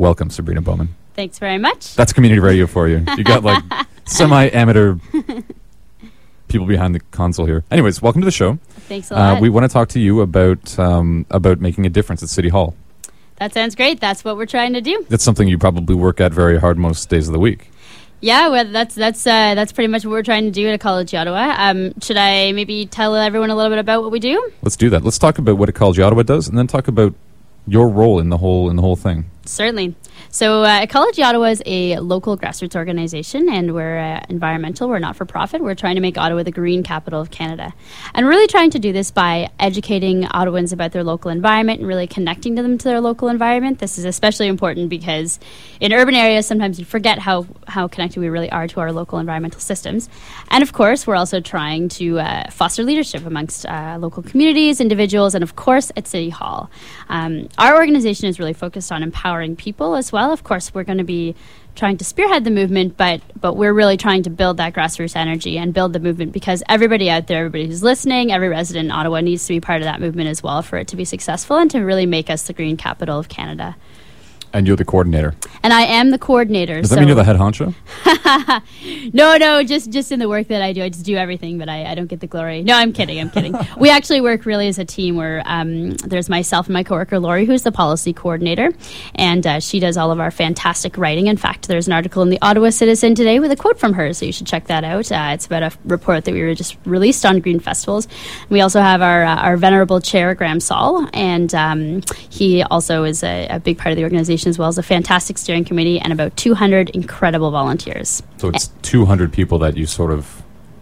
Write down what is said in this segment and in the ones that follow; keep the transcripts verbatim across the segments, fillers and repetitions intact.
welcome, Sabrina Bowman. Thanks very much. That's community radio for you. You got like semi-amateur people behind the console here. Anyways, welcome to the show. Thanks a lot. Uh, we want to talk to you about um, about making a difference at City Hall. That sounds great. That's what we're trying to do. That's something you probably work at very hard most days of the week. Yeah, well, that's that's uh, that's pretty much what we're trying to do at Ecology Ottawa. Um, should I maybe tell everyone a little bit about what we do? Let's do that. Let's talk about what Ecology Ottawa does, and then talk about your role in the whole in the whole thing. Certainly. So uh, Ecology Ottawa is a local grassroots organization, and we're uh, environmental. We're not-for-profit. We're trying to make Ottawa the green capital of Canada. And really trying to do this by educating Ottawans about their local environment and really connecting to them to their local environment. This is especially important because in urban areas, sometimes you forget how, how connected we really are to our local environmental systems. And of course, we're also trying to uh, foster leadership amongst uh, local communities, individuals, and of course at City Hall. Um, our organization is really focused on empowering people as well. Of course, we're going to be trying to spearhead the movement, but but we're really trying to build that grassroots energy and build the movement because everybody out there, everybody who's listening, every resident in Ottawa needs to be part of that movement as well for it to be successful and to really make us the green capital of Canada. And you're the coordinator. And I am the coordinator. Does so that mean you're the head honcho? no, no, just just in the work that I do. I just do everything, but I, I don't get the glory. No, I'm kidding, I'm kidding. We actually work really as a team where um, there's myself and my coworker, Lori, who's the policy coordinator, and uh, she does all of our fantastic writing. In fact, there's an article in the Ottawa Citizen today with a quote from her, so you should check that out. Uh, it's about a report that we were just released on green festivals. We also have our uh, our venerable chair, Graham Saul, and um, he also is a, a big part of the organization as well as a fantastic steering committee and about two hundred incredible volunteers. So it's two hundred people that you sort of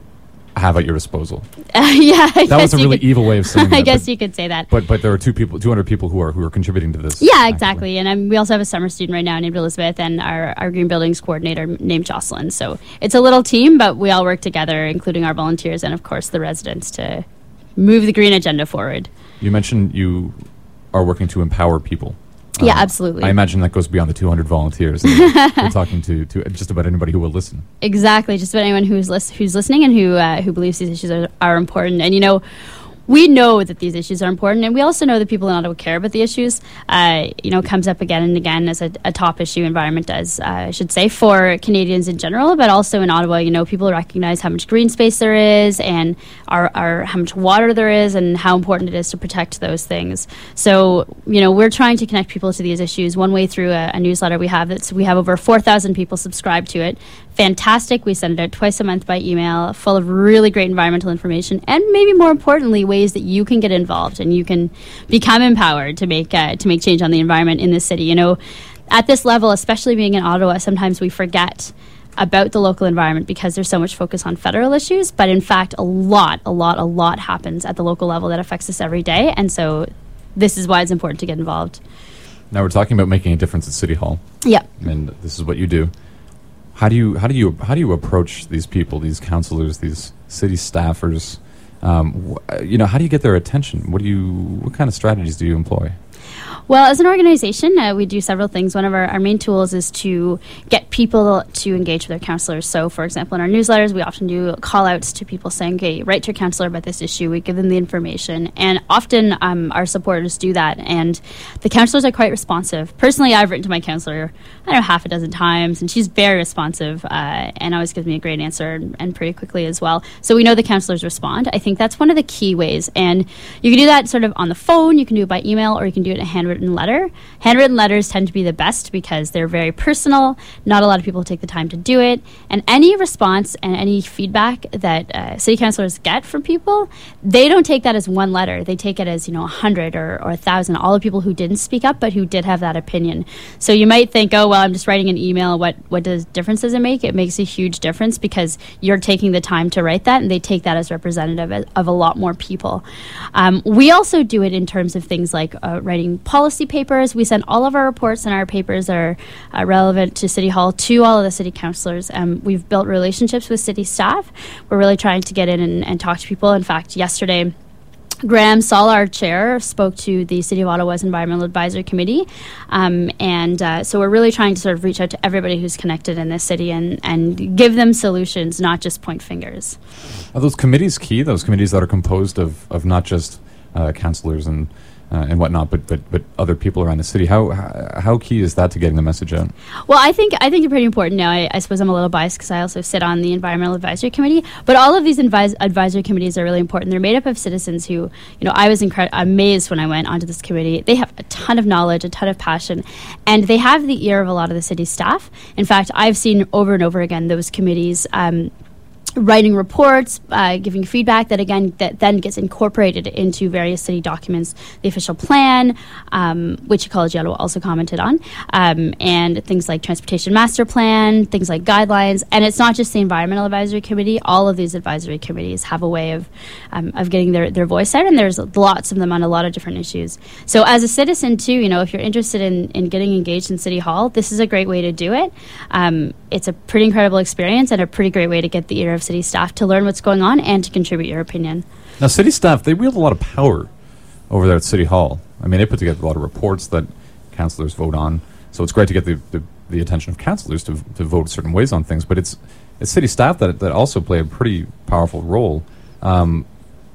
have at your disposal. Uh, yeah, I that was a really could, evil way of saying that. I guess but, you could say that. But but there are two people, two hundred people who are who are contributing to this. Yeah, actually. exactly. And um, we also have a summer student right now named Elizabeth, and our our green buildings coordinator named Jocelyn. So it's a little team, but we all work together, including our volunteers and of course the residents, to move the green agenda forward. You mentioned you are working to empower people. Yeah, um, absolutely. I imagine that goes beyond the two hundred volunteers. We're talking to, to just about anybody who will listen. Exactly, just about anyone who's lis- who's listening and who uh, who believes these issues are, are important. And you know, we know that these issues are important, and we also know that people in Ottawa care about the issues. Uh, you know, comes up again and again as a, a top issue. Environment does, uh, I should say, for Canadians in general, but also in Ottawa. You know, people recognize how much green space there is, and our, our how much water there is, and how important it is to protect those things. So, you know, we're trying to connect people to these issues one way through a, a newsletter we have. That's we have over four thousand people subscribed to it. Fantastic. We send it out twice a month by email, full of really great environmental information, and maybe more importantly, ways that you can get involved and you can become empowered to make uh, to make change on the environment in this city. You know, at this level, especially being in Ottawa, sometimes we forget about the local environment because there's so much focus on federal issues, but in fact, a lot, a lot, a lot happens at the local level that affects us every day, and so this is why it's important to get involved. Now we're talking about making a difference at City Hall. Yeah. And this is what you do. How do you how do you how do you approach these people, these councillors, these city staffers? Um, wh- you know, how do you get their attention? What do you what kind of strategies do you employ? Well, as an organization, uh, we do several things. One of our, our main tools is to get people to engage with their councillors. So, for example, in our newsletters, we often do call-outs to people saying, okay, write to your councillor about this issue. We give them the information. And often um, our supporters do that. And the councillors are quite responsive. Personally, I've written to my councillor, I don't know, half a dozen times, and she's very responsive uh, and always gives me a great answer and, and pretty quickly as well. So we know the councillors respond. I think that's one of the key ways. And you can do that sort of on the phone, you can do it by email, or you can do it in a handwritten letter. Handwritten letters tend to be the best because they're very personal. Not a lot of people take the time to do it. And any response and any feedback that uh, city councillors get from people, they don't take that as one letter. They take it as, you know, a hundred or, or a thousand, all the people who didn't speak up but who did have that opinion. So you might think, oh, well, I'm just writing an email. What, what does difference does it make? It makes a huge difference because you're taking the time to write that, and they take that as representative of, of a lot more people. Um, we also do it in terms of things like uh, writing policy papers. We send all of our reports and our papers are uh, relevant to City Hall to all of the city councillors. Um, we've built relationships with city staff. We're really trying to get in and, and talk to people. In fact, yesterday, Graham Saul, our chair, spoke to the City of Ottawa's Environmental Advisory Committee. Um, and uh, so we're really trying to sort of reach out to everybody who's connected in this city and, and give them solutions, not just point fingers. Are those committees key, those committees that are composed of, of not just uh, councillors and uh, and whatnot, but, but but other people around the city. How how key is that to getting the message out? Well, I think I think it's pretty important. Now, I, I suppose I'm a little biased because I also sit on the Environmental Advisory Committee. But all of these advis- advisory committees are really important. They're made up of citizens who, you know, I was incre- amazed when I went onto this committee. They have a ton of knowledge, a ton of passion, and they have the ear of a lot of the city staff. In fact, I've seen over and over again those committees Um, writing reports, uh, giving feedback that again that then gets incorporated into various city documents, the official plan, um, which Ecology Ottawa also commented on, um, and things like transportation master plan, things like guidelines. And it's not just the Environmental Advisory Committee. All of these advisory committees have a way of um, of getting their, their voice out, and there's lots of them on a lot of different issues. So as a citizen too, you know, if you're interested in, in getting engaged in City Hall, this is a great way to do it. Um, it's a pretty incredible experience and a pretty great way to get the ear of city staff to learn what's going on and to contribute your opinion. Now, city staff, they wield a lot of power over there at City Hall. I mean, they put together a lot of reports that councillors vote on, so it's great to get the, the, the attention of councillors to, to vote certain ways on things, but it's it's city staff that, that also play a pretty powerful role. Um,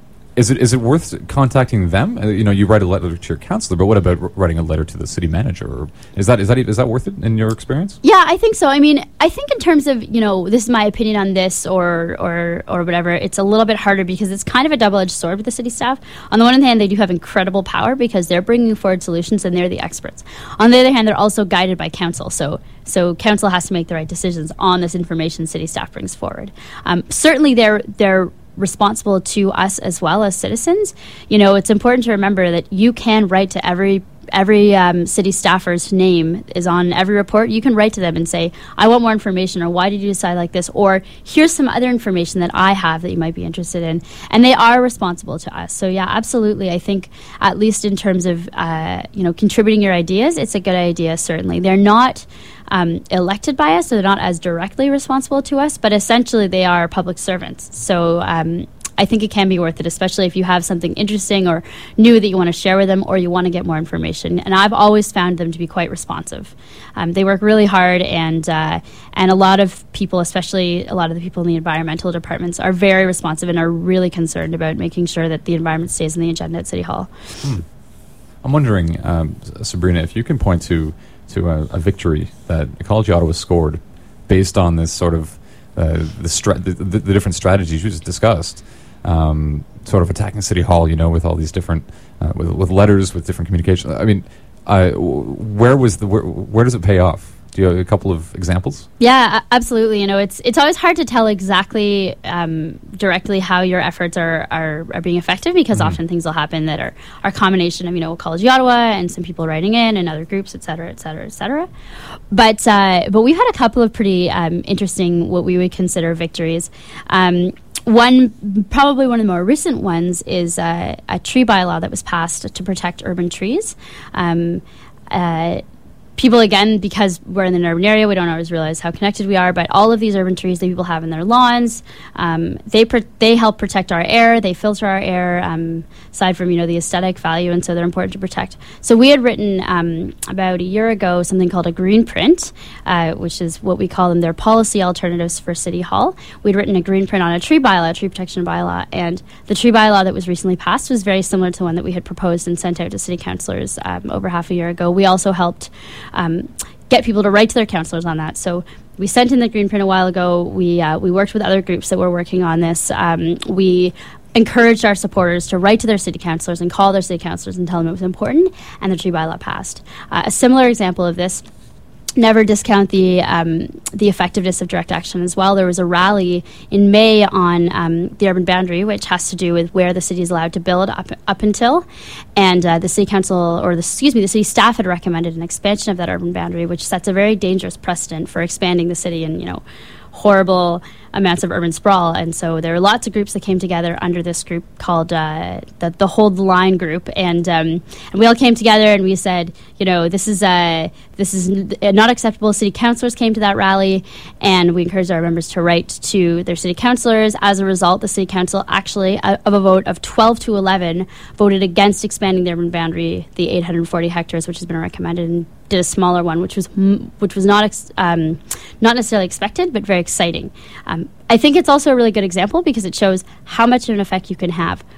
Is it is it worth contacting them? Uh, you know, you write a letter to your councillor, but what about r- writing a letter to the city manager? Or is that is that is that worth it in your experience? Yeah, I think so. I mean, I think in terms of, you know, this is my opinion on this or or or whatever, it's a little bit harder because it's kind of a double-edged sword with the city staff. On the one hand, they do have incredible power because they're bringing forward solutions and they're the experts. On the other hand, they're also guided by council. So so council has to make the right decisions on this information city staff brings forward. Um, certainly, they're they're responsible to us as well as citizens. You know, it's important to remember that you can write to every every um, city staffer's name is on every report. You can write to them and say, I want more information, or why did you decide like this, or here's some other information that I have that you might be interested in. And they are responsible to us. So yeah, absolutely. I think at least in terms of uh, you know, contributing your ideas, it's a good idea. Certainly, they're not Um, elected by us, so they're not as directly responsible to us, but essentially they are public servants. So um, I think it can be worth it, especially if you have something interesting or new that you want to share with them, or you want to get more information. And I've always found them to be quite responsive. Um, they work really hard, and uh, and a lot of people, especially a lot of the people in the environmental departments, are very responsive and are really concerned about making sure that the environment stays on the agenda at City Hall. Hmm. I'm wondering, um, Sabrina, if you can point to to a, a victory that Ecology Ottawa scored based on this sort of uh, the, stra- the, the the different strategies you just discussed, um, sort of attacking City Hall, you know, with all these different uh, with, with letters, with different communication. I mean, uh, where was the where, where does it pay off? Do you have a couple of examples? Yeah, absolutely. You know, it's it's always hard to tell exactly um, directly how your efforts are, are, are being effective, because mm-hmm. often things will happen that are, are a combination of, you know, Ecology Ottawa and some people writing in and other groups, et cetera, et cetera, et cetera. But, uh, but we've had a couple of pretty um, interesting, what we would consider victories. Um, One, probably one of the more recent ones, is uh, a tree bylaw that was passed to protect urban trees. Um, uh, People, again, because we're in an urban area, we don't always realize how connected we are, but all of these urban trees that people have in their lawns, um, they pr- they help protect our air, they filter our air, um, aside from, you know, the aesthetic value, and so they're important to protect. So we had written um, about a year ago something called a green print, uh, which is what we call them, their policy alternatives for City Hall. We'd written a green print on a tree bylaw, a tree protection bylaw, and the tree bylaw that was recently passed was very similar to the one that we had proposed and sent out to city councillors um, over half a year ago. We also helped Um, get people to write to their councillors on that. So we sent in the green print a while ago. We uh, we worked with other groups that were working on this. Um, we encouraged our supporters to write to their city councillors and call their city councillors and tell them it was important, and the tree bylaw passed. Uh, a similar example of this, never discount the um, the effectiveness of direct action as well. There was a rally in May on um, the urban boundary, which has to do with where the city is allowed to build up up until, and uh, the city council, or the, excuse me, the city staff had recommended an expansion of that urban boundary, which sets a very dangerous precedent for expanding the city and, you know, horrible amounts of urban sprawl. And so there are lots of groups that came together under this group called uh, the, the Hold the Line group, and um, and we all came together and we said, you know, this is uh, this is n- not acceptable. City councillors came to that rally, and we encouraged our members to write to their city councillors. As a result, the city council actually, uh, of a vote of twelve to eleven, voted against expanding the urban boundary, the eight hundred forty hectares, which has been recommended, and did a smaller one, which was m- which was not ex- um, not necessarily expected, but very exciting. Um, I think it's also a really good example because it shows how much of an effect you can have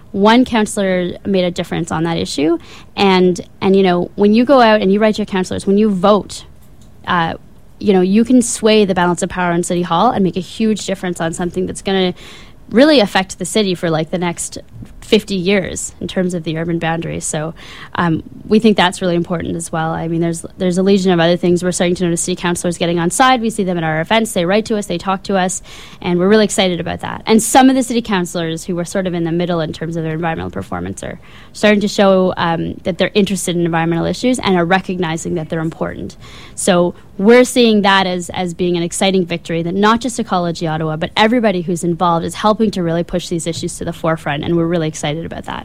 one counselor made a difference on that issue. And, and you know, when you go out and you write to your counselors, when you vote, uh, you know, you can sway the balance of power in City Hall and make a huge difference on something that's going to really affect the city for like the next fifty years in terms of the urban boundaries. So um, we think that's really important as well. I mean, there's there's a legion of other things. We're starting to notice city councillors getting on side. We see them at our events. They write to us. They talk to us. And we're really excited about that. And some of the city councillors who were sort of in the middle in terms of their environmental performance are starting to show um, that they're interested in environmental issues and are recognizing that they're important. So we're seeing that as, as being an exciting victory, that not just Ecology Ottawa, but everybody who's involved is helping to really push these issues to the forefront, and we're really excited about that.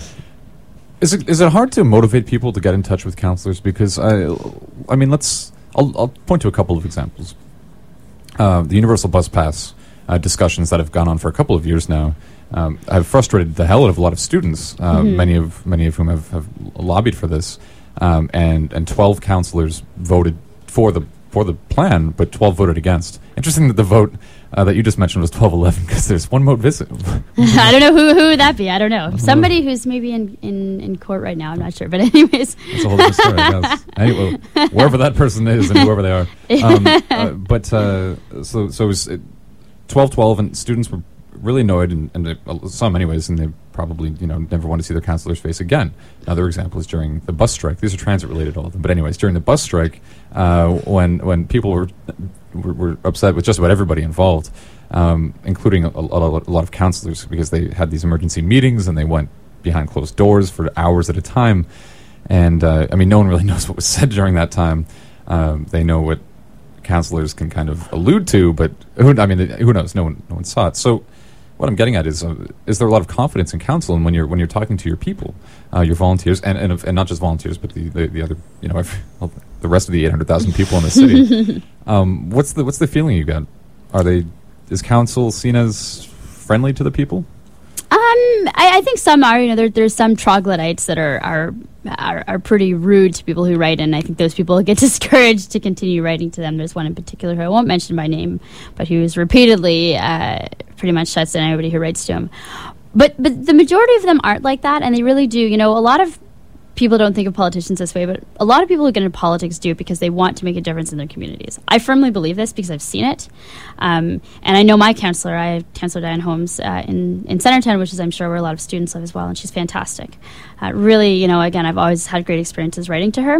Is it is it hard to motivate people to get in touch with councillors? Because I, I mean, let's. I'll, I'll point to a couple of examples. Uh, the Universal Bus Pass uh, discussions that have gone on for a couple of years now um, have frustrated the hell out of a lot of students. Uh, mm-hmm. Many of many of whom have, have lobbied for this, um, and and twelve councillors voted for the for the plan, but twelve voted against. Interesting that the vote uh, that you just mentioned was twelve eleven, because there's one vote visit. I don't know who who would that be. I don't know. Somebody who's maybe in, in, in court right now. I'm not sure. But anyways. That's a whole different story, I guess. Anyway, wherever that person is and whoever they are. Um, uh, but uh, so, so it was uh, twelve twelve, and students were really annoyed, and, and uh, some anyways, and they probably, you know, never want to see their counselor's face again. Another example is during the bus strike. These are transit related, all of them. But anyways, during the bus strike, uh, when when people were, were were upset with just about everybody involved, um, including a, a, lot, a lot of counselors, because they had these emergency meetings and they went behind closed doors for hours at a time. And uh, I mean, no one really knows what was said during that time. Um, they know what counselors can kind of allude to, but who, I mean, who knows? No one, no one saw it. So what I'm getting at is, uh, is there a lot of confidence in council, and when you're when you're talking to your people, uh, your volunteers, and, and and not just volunteers, but the, the, the other, you know, every, well, the rest of the eight hundred thousand people in the city. um, what's the what's the feeling you got? Are they is council seen as friendly to the people? Um, I, I think some are. You know, there, there's some troglodytes that are, are are are pretty rude to people who write, and I think those people get discouraged to continue writing to them. There's one in particular who I won't mention by name, but who's repeatedly uh, pretty much shuts down everybody who writes to him. But but the majority of them aren't like that, and they really do. You know, a lot of people don't think of politicians this way, but a lot of people who get into politics do it because they want to make a difference in their communities. I firmly believe this because I've seen it. Um, and I know my councillor, I have Councillor Diane Holmes uh, in, in Centertown, which is I'm sure where a lot of students live as well, and she's fantastic. Uh, really, you know, again, I've always had great experiences writing to her.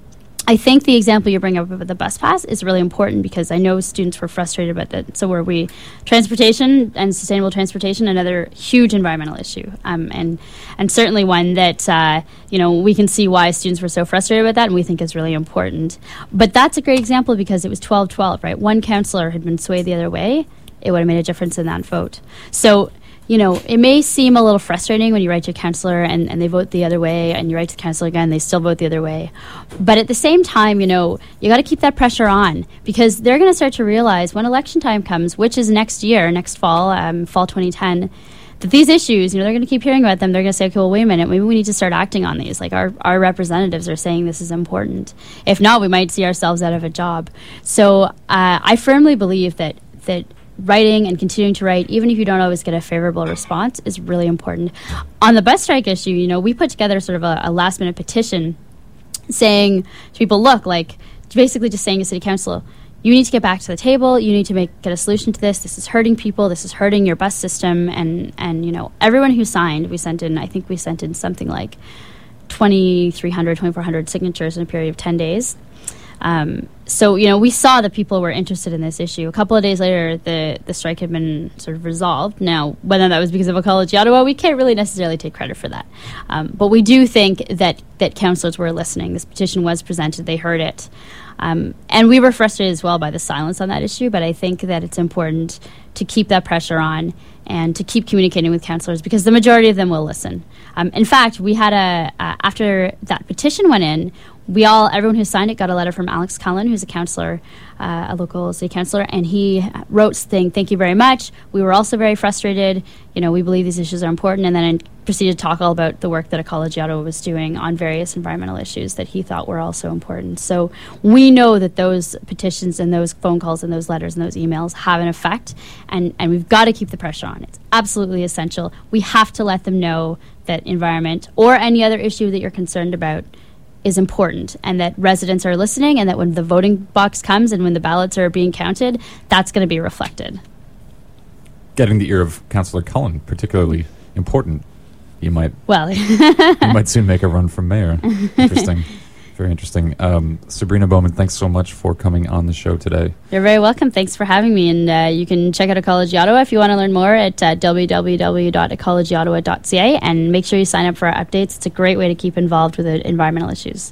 I think the example you bring up about the bus pass is really important because I know students were frustrated about that. So were we. Transportation and sustainable transportation, another huge environmental issue, um, and and certainly one that uh, you know we can see why students were so frustrated about that, and we think is really important. But that's a great example because it was twelve twelve, right? One councillor had been swayed the other way. It would have made a difference in that vote. So. You know, it may seem a little frustrating when you write to your councillor and, and they vote the other way, and you write to the councillor again, they still vote the other way. But at the same time, you know, you got to keep that pressure on because they're going to start to realize when election time comes, which is next year, next fall, um, fall twenty ten, that these issues, you know, they're going to keep hearing about them. They're going to say, okay, well, wait a minute, maybe we need to start acting on these. Like our, our representatives are saying this is important. If not, we might see ourselves out of a job. So uh, I firmly believe that that writing and continuing to write, even if you don't always get a favorable response, is really important. On the bus strike issue, you know, we put together sort of a, a last minute petition saying to people, look, like basically just saying to city council, you need to get back to the table, you need to make get a solution to this, this is hurting people, this is hurting your bus system, and, and you know, everyone who signed, we sent in, I think we sent in something like twenty-three hundred, twenty-four hundred signatures in a period of ten days. Um, so, you know, we saw that people were interested in this issue. A couple of days later, the, the strike had been sort of resolved. Now, whether that was because of Ecology Ottawa, we can't really necessarily take credit for that. Um, but we do think that, that councillors were listening. This petition was presented. They heard it. Um, and we were frustrated as well by the silence on that issue, but I think that it's important to keep that pressure on and to keep communicating with councillors because the majority of them will listen. Um, in fact, we had a, uh, after that petition went in, we all, everyone who signed it got a letter from Alex Cullen, who's a councillor, uh, a local city councillor, and he wrote saying, thank you very much. We were also very frustrated. You know, we believe these issues are important, and then proceeded to talk all about the work that Ecology Ottawa was doing on various environmental issues that he thought were also important. So we know that those petitions and those phone calls and those letters and those emails have an effect, and, and we've got to keep the pressure on. It's absolutely essential. We have to let them know that environment or any other issue that you're concerned about is important, and that residents are listening, and that when the voting box comes and when the ballots are being counted, that's going to be reflected. Getting the ear of Councillor Cullen, particularly important. You might well, you might soon make a run for mayor. Interesting. Very interesting. Um, Sabrina Bowman, thanks so much for coming on the show today. You're very welcome. Thanks for having me. And uh, you can check out Ecology Ottawa if you want to learn more at uh, w w w dot ecology ottawa dot c a, and make sure you sign up for our updates. It's a great way to keep involved with the environmental issues.